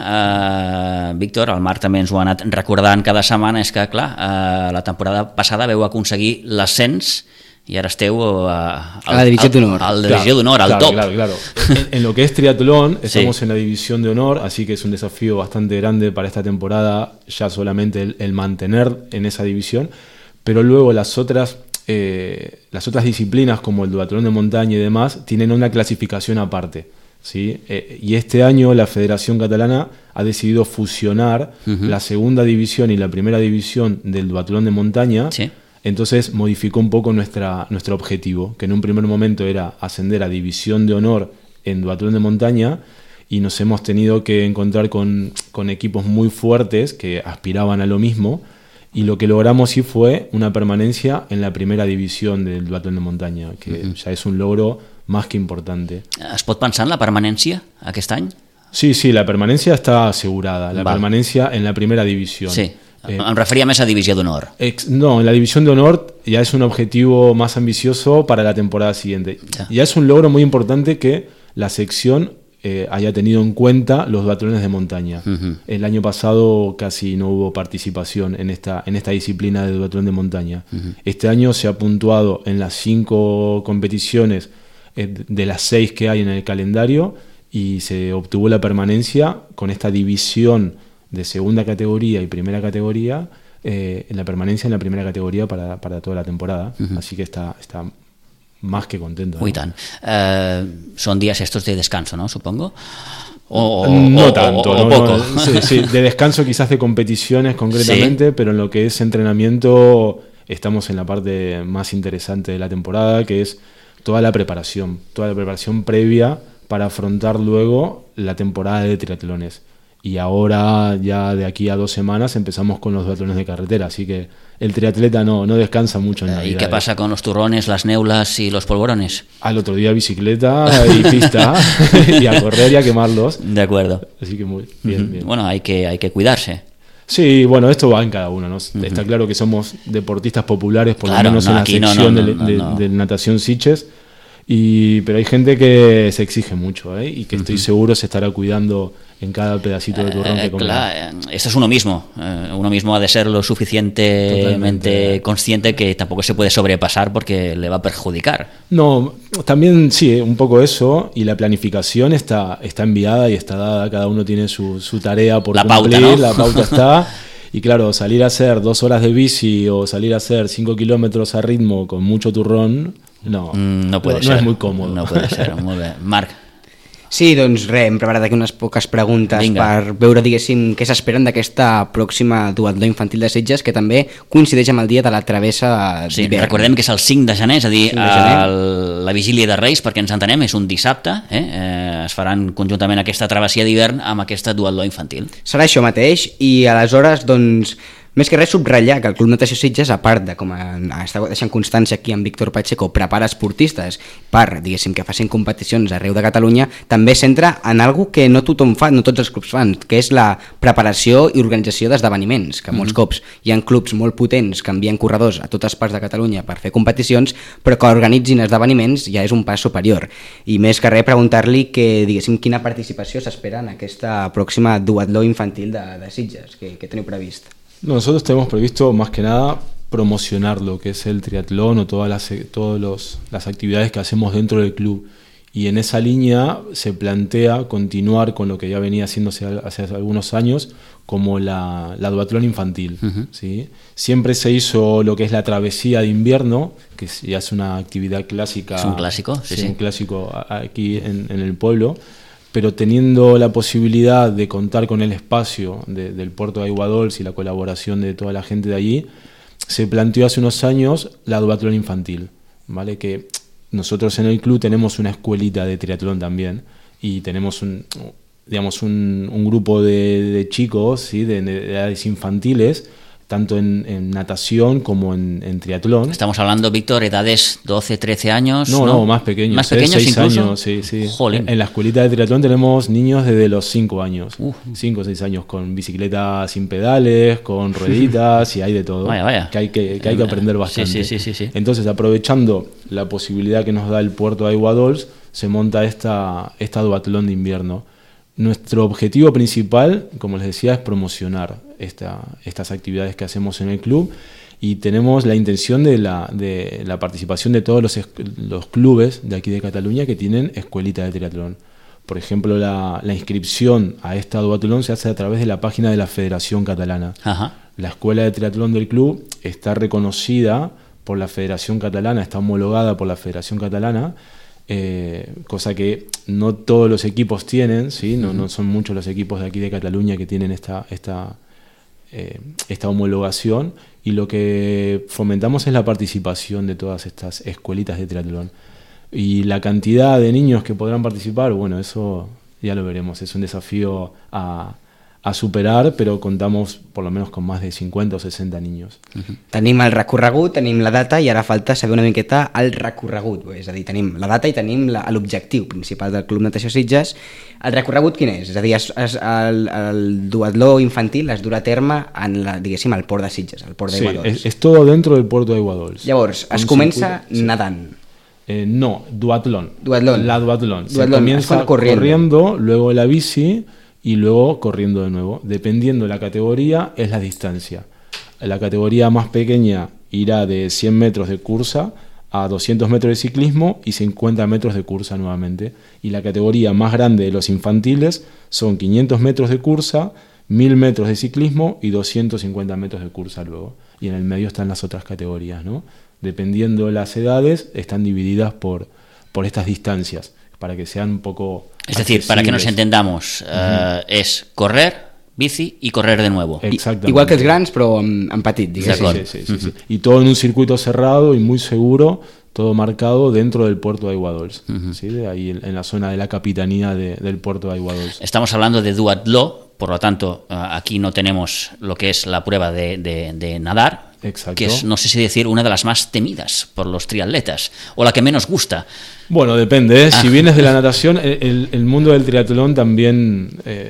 eh, Víctor, el Marc també ens ho ha anat recordant cada setmana, és que, clar, eh, la temporada passada veu aconseguir l'ascens y ahora esteu uh, al, a la división de honor. Al, al división de honor, al claro, top. Claro, claro. En, en lo que es triatlón, estamos sí. en la división de honor, así que es un desafío bastante grande para esta temporada, ya solamente el, el mantener en esa división, pero luego las otras, eh, las otras disciplinas como el duatlón de montaña y demás tienen una clasificación aparte. ¿Sí? Eh, y este año la Federación Catalana ha decidido fusionar uh-huh. la segunda división y la primera división del duatlón de montaña. Sí. Entonces modificó un poco nuestra, nuestro objetivo, que en un primer momento era ascender a división de honor en duatlón de montaña, y nos hemos tenido que encontrar con, con equipos muy fuertes que aspiraban a lo mismo, y lo que logramos sí fue una permanencia en la primera división del duatlón de montaña, que uh-huh. ya es un logro más que importante. ¿Es pot pensar en la permanència aquest any? Sí, sí, la permanencia está asegurada, la Val. permanencia en la primera división. Sí. Eh, em referia més a Divisió d'Honor. Ex, no, en la División de Honor ya es un objetivo más ambicioso para la temporada siguiente. Ya, ya es un logro muy importante que la sección eh, haya tenido en cuenta los duatlones de montaña. Uh-huh. El año pasado casi no hubo participación en esta, en esta disciplina de duatlón de montaña. Uh-huh. Este año se ha puntuado en las cinco competiciones eh, de las seis que hay en el calendario, y se obtuvo la permanencia con esta división de segunda categoría y primera categoría, eh, en la permanencia en la primera categoría para, para toda la temporada. Uh-huh. Así que está, está más que contento. Muy tan. Eh, son días estos de descanso, ¿no? Supongo. O, no o, tanto, o, o no, poco. No, sí, sí, de descanso quizás de competiciones concretamente, sí. Pero en lo que es entrenamiento estamos en la parte más interesante de la temporada, que es toda la preparación, toda la preparación previa para afrontar luego la temporada de triatlones. Y ahora, ya de aquí a dos semanas, empezamos con los duatlones de carretera, así que el triatleta no, no descansa mucho en Navidad. ¿Y qué pasa con los turrones, las neulas y los polvorones? Al otro día bicicleta y pista y a correr y a quemarlos. De acuerdo. Así que muy bien, uh-huh. bien. Bueno, hay que, hay que cuidarse. Sí, bueno, esto va en cada uno, ¿no? Uh-huh. Está claro que somos deportistas populares, por claro, lo menos no, en la sección no, no, no, de, de, no, no. de natación Sitges. Y, pero hay gente que se exige mucho, ¿eh? Y que estoy Uh-huh. seguro se estará cuidando en cada pedacito de turrón Eh, que come. claro, esto es uno mismo. Eh, uno mismo ha de ser lo suficientemente Totalmente. consciente que tampoco se puede sobrepasar porque le va a perjudicar. No, también sí, un poco eso, y la planificación está, está enviada y está dada, cada uno tiene su, su tarea por La cumplir, pauta, ¿no? la pauta está, y claro, salir a hacer dos horas de bici o salir a hacer cinco kilómetros a ritmo con mucho turrón, no, Mm, no puede no, ser. no es muy cómodo. No puede ser, molt bé. Marc, Sí, doncs res, hem preparat aquí unes poques preguntes Vinga. per veure, diguéssim, què s'esperen d'aquesta pròxima duatló infantil de Sitges, que també coincideix amb el dia de la travessa sí, d'hivern. recordem que és el cinc de gener, és a dir, cinc de gener. el, la vigília de Reis, perquè ens entenem, és un dissabte, eh? Eh, es faran conjuntament aquesta travessia d'hivern amb aquesta duatló infantil. Serà això mateix, i aleshores, doncs, més que res subratllar que el Club Natació Sitges, a part de, com a, està deixant constància aquí amb Víctor Pacheco, prepara esportistes per, diguéssim, que facin competicions arreu de Catalunya, també centra en algo que no tothom fa, no tots els clubs fan, que és la preparació i organització d'esdeveniments, que molts mm-hmm. cops hi ha clubs molt potents que envien corredors a totes parts de Catalunya per fer competicions, però que organitzin esdeveniments ja és un pas superior. I més que res preguntar-li que, diguéssim, quina participació s'espera en aquesta pròxima duatló infantil de, de Sitges, que, que teniu previst. No, nosotros tenemos previsto más que nada promocionar lo que es el triatlón o todas las, todos los, las actividades que hacemos dentro del club. Y en esa línea se plantea continuar con lo que ya venía haciéndose hace algunos años, como la, la duatlón infantil. Uh-huh. ¿Sí? Siempre se hizo lo que es la travesía de invierno, que ya es una actividad clásica. Es un clásico, sí, sí, sí. Un clásico aquí en, en el pueblo. Pero teniendo la posibilidad de contar con el espacio de, del puerto de Aiguadols y la colaboración de toda la gente de allí, se planteó hace unos años la duatlón infantil, ¿vale? Que nosotros en el club tenemos una escuelita de triatlón también y tenemos un, digamos un, un grupo de, de chicos, ¿sí? de, de edades infantiles, tanto en, en natación como en, en triatlón. Estamos hablando, Víctor, edades doce, trece años. No, no, no, más pequeños. Más pequeños seis incluso. años, sí, sí. Jolín. En la escuelita de triatlón tenemos niños desde los cinco años. Uh. cinco o seis años, con bicicleta sin pedales, con rueditas y hay de todo. Vaya, vaya. Que hay que, que, hay que aprender bastante. Sí, sí, sí, sí, sí. Entonces, aprovechando la posibilidad que nos da el puerto de Aiguadols, se monta esta, esta duatlón de invierno. Nuestro objetivo principal, como les decía, es promocionar esta, estas actividades que hacemos en el club y tenemos la intención de la, de la participación de todos los, los clubes de aquí de Cataluña que tienen escuelita de triatlón. Por ejemplo, la, la inscripción a esta duatlón se hace a través de la página de la Federación Catalana. Ajá. La escuela de triatlón del club está reconocida por la Federación Catalana, está homologada por la Federación Catalana, Eh, cosa que no todos los equipos tienen, ¿sí? no, no son muchos los equipos de aquí de Cataluña que tienen esta, esta, eh, esta homologación, y lo que fomentamos es la participación de todas estas escuelitas de triatlón. Y la cantidad de niños que podrán participar, bueno, eso ya lo veremos, es un desafío a, a superar, però contamos por lo menos con más de cincuenta o sesenta niños. Uh-huh. Tenim el recorregut, tenim la data i ara falta saber una miqueta el recorregut, és a dir, tenim la data i tenim la, l'objectiu principal del Club Natació Sitges. El recorregut quin és? És a dir, es, es, el, el duatló infantil es durà a terme en la, diguéssim, al port de Sitges, al port d'Aiguadols. Sí, es, es todo dentro del puerto de Aiguadols. Llavors, es Un comença circuito, sí. nadant. Eh, no, duatlón. Duatlón. La duatlón. Duatlón. Se comienza corriendo. corriendo, luego la bici y luego corriendo de nuevo. Dependiendo de la categoría, es la distancia. La categoría más pequeña irá de cien metros de cursa a doscientos metros de ciclismo y cincuenta metros de cursa nuevamente. Y la categoría más grande de los infantiles son quinientos metros de cursa, mil metros de ciclismo y doscientos cincuenta metros de cursa luego. Y en el medio están las otras categorías, ¿no? Dependiendo de las edades, están divididas por, por estas distancias, para que sean un poco... Es decir, para que nos entendamos, uh, uh-huh. es correr, bici y correr de nuevo. Exactamente. Igual que els grans, però en, en petit, diguéssim. Sí, sí, sí, sí, sí. Y todo en un circuito cerrado y muy seguro, todo marcado dentro del puerto de Aiguadols, uh-huh. ¿sí? De ahí en, en la zona de la capitanía de, del puerto de Aiguadols. Estamos hablando de duatló, por lo tanto, uh, aquí no tenemos lo que es la prueba de, de, de nadar. Exacto. Que es, no sé si decir, una de las más temidas por los triatletas, o la que menos gusta. Bueno, depende, ¿eh? Ah. Si vienes de la natación, el, el mundo del triatlón también eh,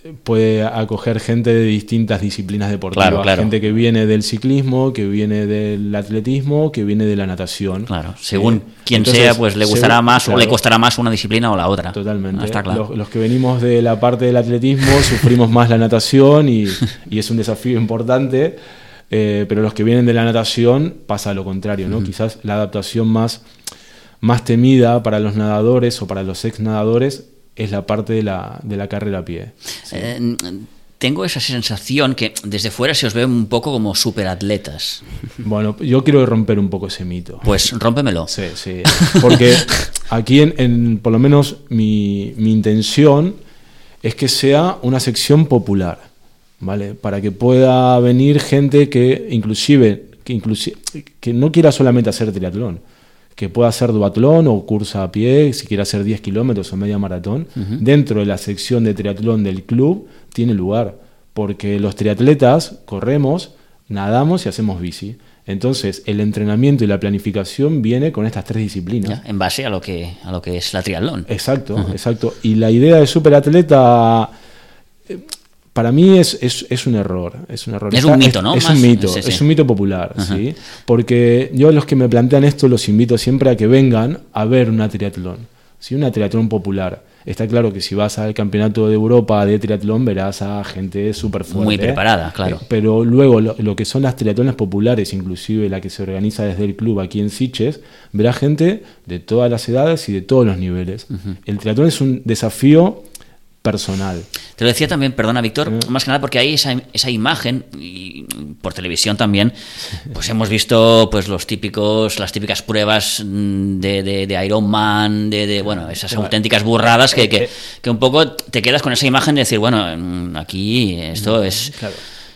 puede acoger gente de distintas disciplinas deportivas, claro, claro. gente que viene del ciclismo, que viene del atletismo, que viene de la natación. Claro, según eh, quien entonces, sea, pues le gustará según, más claro, o le costará más una disciplina o la otra. Totalmente. No, está claro. Los, los que venimos de la parte del atletismo sufrimos más la natación y, y es un desafío importante, eh, pero los que vienen de la natación pasa lo contrario, ¿no? Uh-huh. Quizás la adaptación más, más temida para los nadadores o para los ex nadadores es la parte de la, de la carrera a pie. Sí. Eh, tengo esa sensación que desde fuera se os ve un poco como superatletas. Bueno, yo quiero romper un poco ese mito. Pues rómpemelo. Sí, sí. Porque aquí, en, en, por lo menos, mi, mi intención es que sea una sección popular, ¿vale? Para que pueda venir gente que inclusive, que inclusive que no quiera solamente hacer triatlón, que pueda hacer duatlón o cursa a pie, si quiere hacer diez kilómetros o media maratón, uh-huh. dentro de la sección de triatlón del club tiene lugar, porque los triatletas corremos, nadamos y hacemos bici. Entonces, el entrenamiento y la planificación viene con estas tres disciplinas. Ya, en base a lo que a lo que es la triatlón. Exacto, uh-huh. exacto. Y la idea de superatleta... Eh, Para mí es, es, es un error. Es un error. Es Está, un mito, ¿no? Es, es Más, un mito, sí, sí. es un mito popular, uh-huh. ¿sí? Porque yo a los que me plantean esto los invito siempre a que vengan a ver una triatlón, ¿sí? Una triatlón popular. Está claro que si vas al campeonato de Europa de triatlón verás a gente súper fuerte. Muy preparada, claro. Eh, pero luego lo, lo que son las triatlones populares, inclusive la que se organiza desde el club aquí en Sitges, verá gente de todas las edades y de todos los niveles. Uh-huh. El triatlón es un desafío personal. Te lo decía también, perdona Víctor, mm. más que nada porque hay esa, esa imagen, y por televisión también, pues hemos visto pues los típicos, las típicas pruebas de, de, de Ironman, de, de bueno, esas claro. auténticas burradas que, que, que un poco te quedas con esa imagen de decir, bueno, aquí esto no, es... Claro.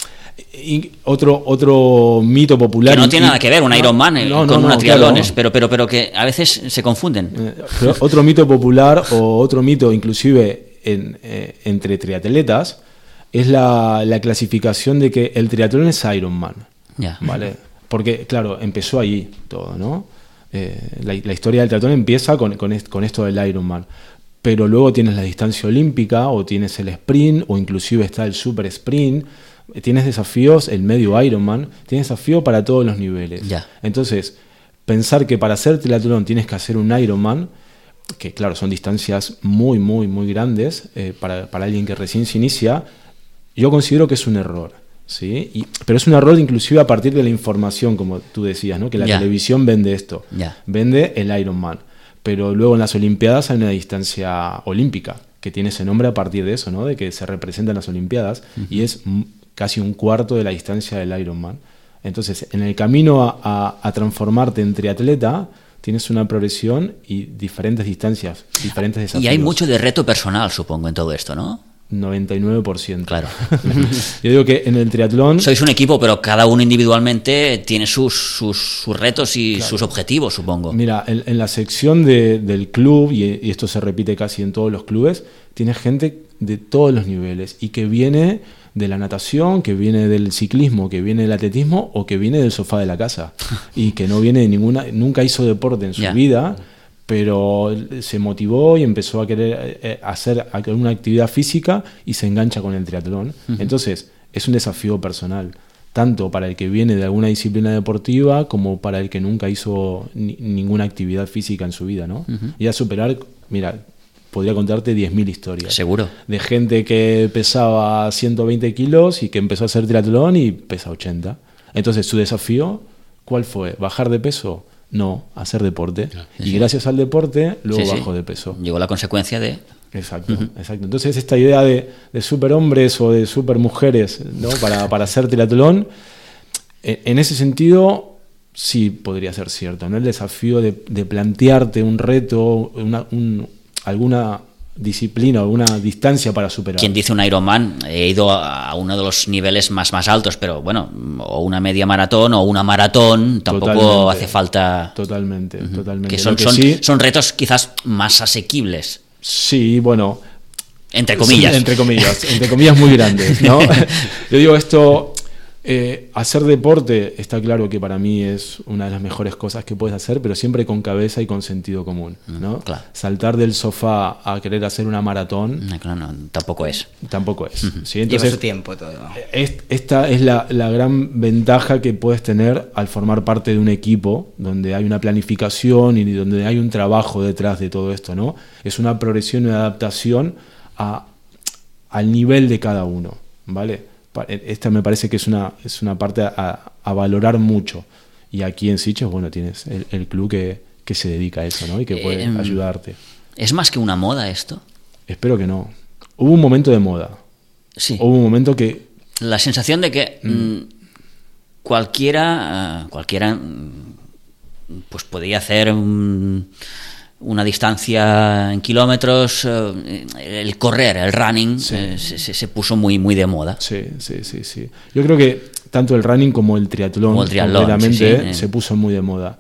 Y otro otro mito popular que no tiene y, nada que ver un no, Ironman no, no, con no, una triatlones, claro. pero pero pero que a veces se confunden. Eh, otro mito popular o otro mito inclusive en, eh, entre triatletas es la, la clasificación de que el triatlón es Ironman, yeah. ¿vale? Porque claro, empezó allí todo, ¿no? Eh, la, la historia del triatlón empieza con, con, est- con esto del Ironman. Pero luego tienes la distancia olímpica o tienes el sprint o inclusive está el super sprint. Tienes desafíos, el medio Ironman, tienes desafío para todos los niveles. Ya. Entonces, pensar que para hacer triatlón tienes que hacer un Ironman, que claro, son distancias muy, muy, muy grandes eh, para, para alguien que recién se inicia, yo considero que es un error, ¿sí? Y, pero es un error inclusive a partir de la información, como tú decías, ¿no? Que la ya. televisión vende esto, ya. vende el Ironman, pero luego en las Olimpiadas hay una distancia olímpica, que tiene ese nombre a partir de eso, ¿no? De que se representan las Olimpiadas, uh-huh. y es casi un cuarto de la distancia del Ironman. Entonces, en el camino a, a, a transformarte en triatleta, tienes una progresión y diferentes distancias, diferentes desafíos. Y hay mucho de reto personal, supongo, en todo esto, ¿no? noventa y nueve por ciento. Claro. Yo digo que en el triatlón... Sois un equipo, pero cada uno individualmente tiene sus, sus, sus retos y claro. sus objetivos, supongo. Mira, en, en la sección de, del club, y, y esto se repite casi en todos los clubes, tienes gente de todos los niveles y que viene de la natación, que viene del ciclismo, que viene del atletismo o que viene del sofá de la casa y que no viene de ninguna, nunca hizo deporte en su yeah. vida, pero se motivó y empezó a querer eh, hacer una actividad física y se engancha con el triatlón. Uh-huh. Entonces, es un desafío personal, tanto para el que viene de alguna disciplina deportiva como para el que nunca hizo ni, ninguna actividad física en su vida, ¿no? Uh-huh. Y a superar, mira, podría contarte diez mil historias. Seguro. De gente que pesaba ciento veinte kilos y que empezó a hacer triatlón y pesa ochenta. Entonces, su desafío, ¿cuál fue? ¿Bajar de peso? No, hacer deporte. Sí, y sí. gracias al deporte, luego sí, bajo sí. de peso. Llegó la consecuencia de... Exacto, uh-huh. exacto. Entonces, esta idea de, de superhombres o de supermujeres, ¿no? para, para hacer triatlón, en, en ese sentido, sí podría ser cierto, ¿no? El desafío de, de plantearte un reto, una, un, alguna disciplina, alguna distancia para superar. Quien dice un Ironman, he ido a uno de los niveles más, más altos, pero bueno, o una media maratón o una maratón, tampoco totalmente, hace falta... Totalmente, uh-huh. totalmente. Que son, que son, sí, son retos quizás más asequibles. Sí, bueno... Entre comillas. Entre comillas, entre comillas muy grandes, ¿no? Yo digo esto... Eh, hacer deporte está claro que para mí es una de las mejores cosas que puedes hacer, pero siempre con cabeza y con sentido común, ¿no? Mm, claro. Saltar del sofá a querer hacer una maratón no, claro, no, tampoco es. Tampoco es. Uh-huh. ¿Sí? Entonces, lleva su tiempo todo. Es, esta es la, la gran ventaja que puedes tener al formar parte de un equipo donde hay una planificación y donde hay un trabajo detrás de todo esto, ¿no? Es una progresión y una adaptación a, al nivel de cada uno, ¿vale? Esta me parece que es una, es una parte a, a valorar mucho. Y aquí en Sitges, bueno, tienes el, el club que, que se dedica a eso, ¿no? Y que puede eh, ayudarte. ¿Es más que una moda esto? Espero que no. Hubo un momento de moda. Sí. Hubo un momento que... La sensación de que mm. cualquiera, uh, cualquiera pues podía hacer un... una distancia en kilómetros, eh, el correr, el running, sí. eh, se, se puso muy, muy de moda. Sí, sí, sí, sí. Yo creo que tanto el running como el triatlón, como el triatlón sí, sí, eh. eh. se puso muy de moda.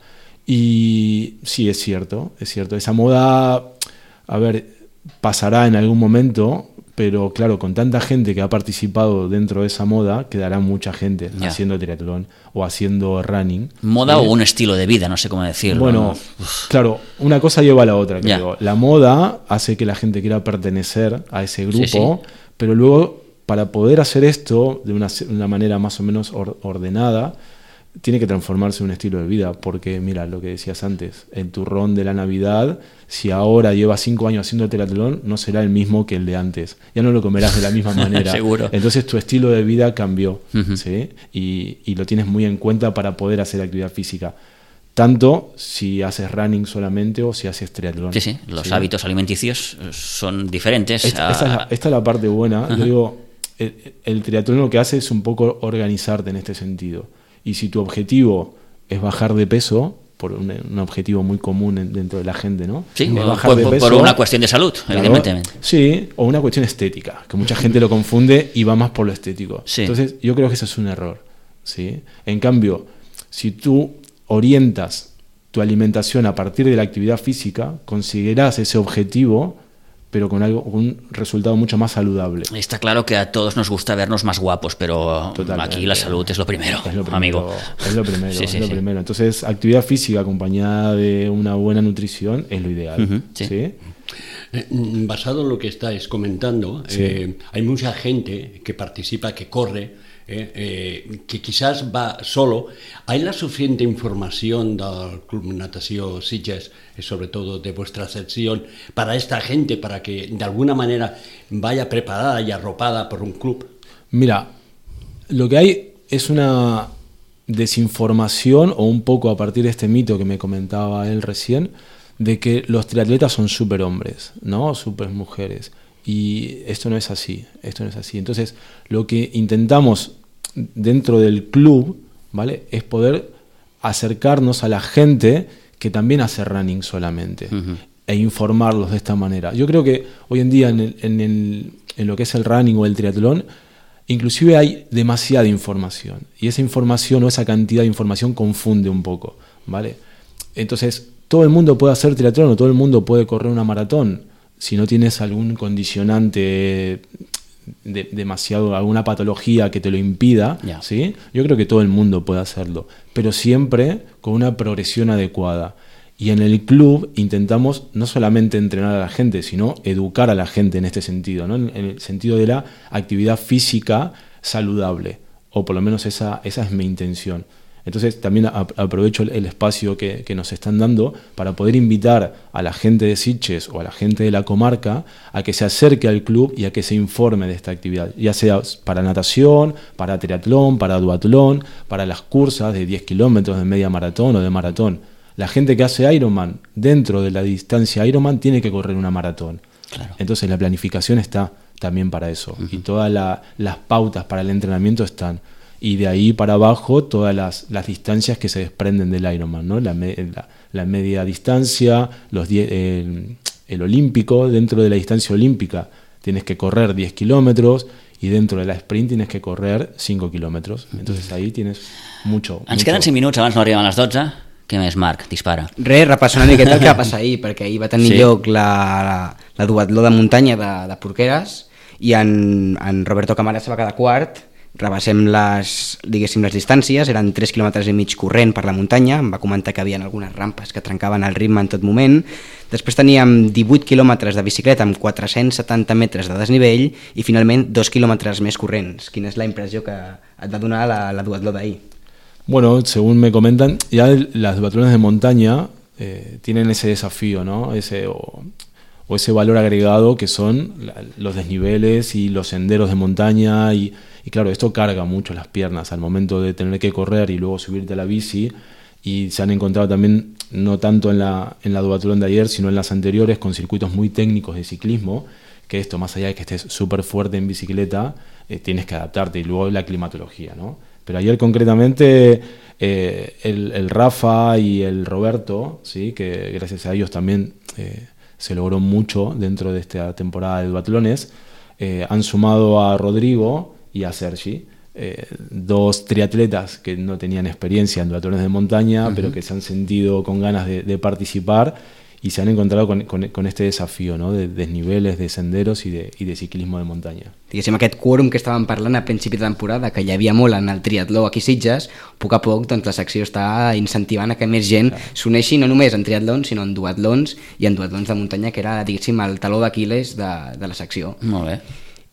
Y sí, es cierto, es cierto. Esa moda, a ver, pasará en algún momento, pero claro, con tanta gente que ha participado dentro de esa moda, quedará mucha gente ya. haciendo triatlón o haciendo running. Moda ¿eh? O un estilo de vida, no sé cómo decirlo. Bueno, ¿no? Claro, una cosa lleva a la otra, creo. La moda hace que la gente quiera pertenecer a ese grupo, sí, sí. pero luego, para poder hacer esto de una, una manera más o menos or, ordenada, tiene que transformarse en un estilo de vida, porque mira, lo que decías antes, el turrón de la Navidad, si ahora llevas cinco años haciendo triatlón, no será el mismo que el de antes. Ya no lo comerás de la misma manera. Seguro. Entonces tu estilo de vida cambió, uh-huh. ¿sí? y, y lo tienes muy en cuenta para poder hacer actividad física. Tanto si haces running solamente o si haces triatlón. Sí, sí, los ¿sí? hábitos alimenticios son diferentes. Esta, a... esta, es, la, esta es la parte buena. Uh-huh. Yo digo, el, el triatlón lo que hace es un poco organizarte en este sentido. Y si tu objetivo es bajar de peso, por un, un objetivo muy común en, dentro de la gente, ¿no? Sí, es bajar por, de peso, por una cuestión de salud, claro, evidentemente. Sí, o una cuestión estética, que mucha gente lo confunde y va más por lo estético. Sí. Entonces, yo creo que eso es un error, ¿sí? En cambio, si tú orientas tu alimentación a partir de la actividad física, conseguirás ese objetivo, pero con algo, con un resultado mucho más saludable. Está claro que a todos nos gusta vernos más guapos, pero Totalmente. Aquí la salud es lo primero, es lo primero amigo. Es lo primero, sí, es sí, lo sí. primero. Entonces, actividad física acompañada de una buena nutrición es lo ideal. Uh-huh, sí. ¿sí? Basado en lo que estáis comentando, sí. eh, hay mucha gente que participa, que corre, Eh, eh, que quizás va solo. ¿Hay la suficiente información del Club Natació Sitges, sobre todo de vuestra sección, para esta gente, para que de alguna manera vaya preparada y arropada por un club? Mira, lo que hay es una desinformación, o un poco a partir de este mito que me comentaba él recién, de que los triatletas son superhombres, ¿no? Super mujeres. Y esto no es así, esto no es así. Entonces, lo que intentamos dentro del club, ¿vale?, es poder acercarnos a la gente que también hace running solamente, uh-huh. e informarlos de esta manera. Yo creo que hoy en día en, el, en, el, en lo que es el running o el triatlón, inclusive hay demasiada información, y esa información o esa cantidad de información confunde un poco, ¿vale? Entonces, todo el mundo puede hacer triatlón o todo el mundo puede correr una maratón, si no tienes algún condicionante de, demasiado, alguna patología que te lo impida, yeah. ¿sí? Yo creo que todo el mundo puede hacerlo, pero siempre con una progresión adecuada. Y en el club intentamos no solamente entrenar a la gente, sino educar a la gente en este sentido, ¿no? En, en el sentido de la actividad física saludable, o por lo menos esa, esa es mi intención. Entonces también aprovecho el espacio que, que nos están dando para poder invitar a la gente de Sitges o a la gente de la comarca a que se acerque al club y a que se informe de esta actividad, ya sea para natación, para triatlón, para duatlón, para las cursas de diez kilómetros, de media maratón o de maratón. La gente que hace Ironman, dentro de la distancia Ironman, tiene que correr una maratón. Claro. Entonces la planificación está también para eso, uh-huh. y todas la, las pautas para el entrenamiento están. Y de ahí para abajo todas las, las distancias que se desprenden del Ironman, ¿no? La, la, la media distancia, los die, el, el olímpico, dentro de la distancia olímpica tienes que correr diez kilómetros y dentro de la sprint tienes que correr cinco kilómetros. Entonces ahí tienes mucho. Ens mucho. queden cinc minuts, abans no arriben a les dotze. Què més, Marc? Dispara. Res, repassar una miqueta el que va passar ahir, perquè ahir va tenir sí. lloc la, la, la duatló de muntanya de, de Porqueres i en, en Roberto Camara se va quedar quart rebassem les, diguéssim, les distàncies, eren tres quilòmetres i mig corrent per la muntanya, em va comentar que hi havia algunes rampes que trencaven el ritme en tot moment. Després teníem divuit quilòmetres de bicicleta amb quatre-cents setanta metres de desnivell i finalment dos quilòmetres més corrents. Quina és la impressió que et va donar la, la duatló d'ahir? Bueno, según me comentan, ya las duatlones de montaña eh, tienen ese desafío, ¿no? Ese, o, o ese valor agregado que son la, los desniveles y los senderos de montaña y, y claro, esto carga mucho las piernas al momento de tener que correr y luego subirte a la bici, y se han encontrado también, no tanto en la, en la duatlón de ayer, sino en las anteriores, con circuitos muy técnicos de ciclismo, que esto, más allá de que estés súper fuerte en bicicleta, eh, tienes que adaptarte, y luego la climatología, ¿no? Pero ayer concretamente eh, el, el Rafa y el Roberto, ¿sí? Que gracias a ellos también eh, se logró mucho dentro de esta temporada de duatlones, eh, han sumado a Rodrigo y a Sergi, eh, dos triatletas que no tenían experiencia en duatlones de montaña, uh-huh. pero que se han sentido con ganas de, de participar y se han encontrado con, con, con este desafío, ¿no? De desniveles, de senderos i de, i de ciclismo de muntanya. Diguéssim, aquest quòrum que estàvem parlant a principi de temporada, que hi havia molt en el triatló aquí a Sitges, a poc a poc doncs, la secció està incentivant a que més gent s'uneixi no només en triatlons, sinó en duatlons i en duatlons de muntanya, que era, diguéssim, el taló d'Aquil·les de, de la secció. Molt bé.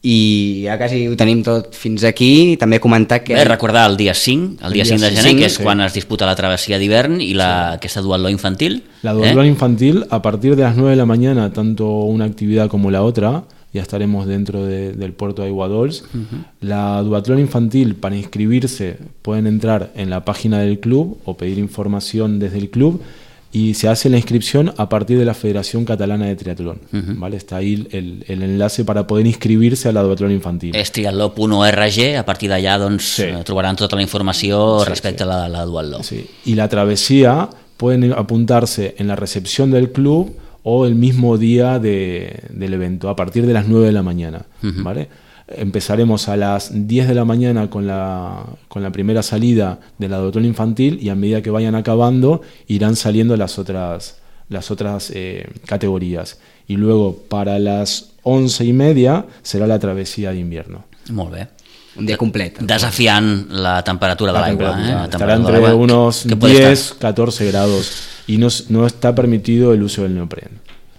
I ja quasi ho tenim tot fins aquí. També comentar que... Bé, recordar el dia cinc, el dia el cinc de gener, cinc, que és sí. quan es disputa la travessia d'hivern i la, sí. aquesta duatló infantil. La duatlón ¿eh? infantil, a partir de las nueve de la mañana, tanto una actividad como la otra, ya estaremos dentro de, del puerto de Aiguadols. Uh-huh. La duatlón infantil, para inscribirse, pueden entrar en la página del club o pedir información desde el club, y se hace la inscripción a partir de la Federación Catalana de Triatlón. Uh-huh. ¿Vale? Está ahí el, el enlace para poder inscribirse a la duatlón infantil. És triatló punt org, a partir d'allà doncs, sí. trobaran tota la informació sí, respecte sí. a la, la duatló. Sí. Y la travesía pueden apuntarse en la recepción del club o el mismo día de, del evento, a partir de las nueve de la mañana. Uh-huh. ¿Vale? Empezaremos a las diez de la mañana con la, con la primera salida de la duatlón infantil, y a medida que vayan acabando irán saliendo las otras, las otras eh, categorías. Y luego para las once y media será la travesía de invierno. Molt bé. Un dia complet. Desafiant la temperatura de l'aigua. Eh? La Estará entre unos diez, catorce grados y no, no está permitido el uso del neopren.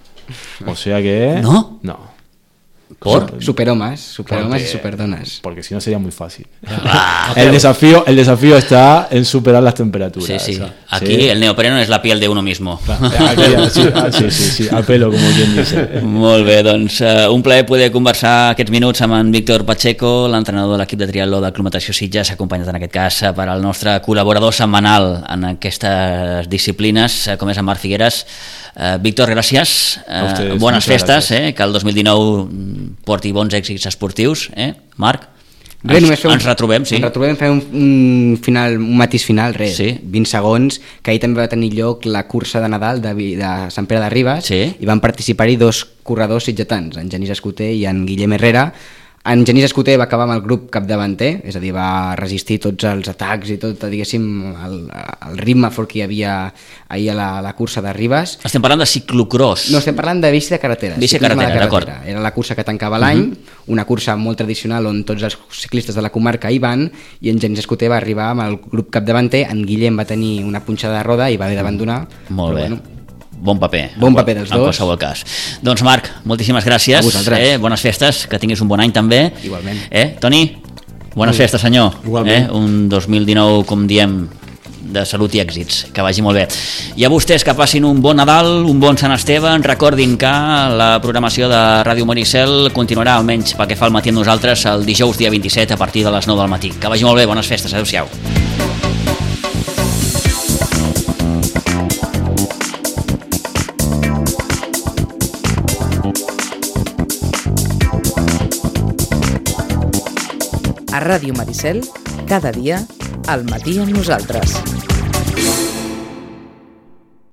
O sea que... ¿No? No. ¿Por? Superhomas, superhomas porque, y superdonas. Porque si no sería muy fácil. Ah, el, desafío, el desafío está en superar las temperaturas. Sí, sí. Aquí sí. El neopreno es la piel de uno mismo. Aquí, sí, sí, sí, sí, a pelo, como quien dice. Molt bé, doncs uh, un plaer poder conversar aquests minuts amb en Víctor Pacheco, l'entrenador de l'equip de triatló del Club Natació Sitges, acompanyat en aquest cas per al nostre col·laborador setmanal en aquestes disciplines, com és en Marc Figueres. Uh, Víctor, gràcies. Uh, ustedes, bones festes, gràcies. eh, que el dos mil dinou porti bons èxits esportius, eh? Marc? Res, ens, un, ens retrobem, sí. Ens retrobem, fem un, un, final, un matís final, res, sí. vint segons, que ahir també va tenir lloc la cursa de Nadal de, de Sant Pere de Ribes, sí. i van participar-hi dos corredors sitgetans, en Genís Escoter i en Guillem Herrera. En Genís Escoter va acabar amb el grup capdavanter, és a dir, va resistir tots els atacs i tot, diguéssim, el, el ritme fort que hi havia ahir a la, a la cursa de Ribes. Estem parlant de ciclocross. No, estem parlant de bici de carretera. Bici de carretera, d'acord. Era la cursa que tancava l'any, uh-huh. una cursa molt tradicional on tots els ciclistes de la comarca hi van, i en Genís Escoter va arribar amb el grup capdavanter, en Guillem va tenir una punxada de roda i va haver d'abandonar. Molt bé. Bueno, bon paper. Bon paper dels dos. En qualsevol cas. Doncs Marc, moltíssimes gràcies. A vosaltres. Eh? Bones festes, que tinguis un bon any també. Igualment. Eh? Toni, bones festes, senyor. Igualment. Eh? Un dos mil dinou, com diem, de salut i èxits. Que vagi molt bé. I a vostès que passin un bon Nadal, un bon Sant Esteve. Recordin que la programació de Ràdio Maricel continuarà, almenys pel que fa al matí amb nosaltres, el dijous dia vint-i-set a partir de les nou del matí. Que vagi molt bé, bones festes. Adéu-siau. A Ràdio Maricel, cada dia, al matí amb nosaltres.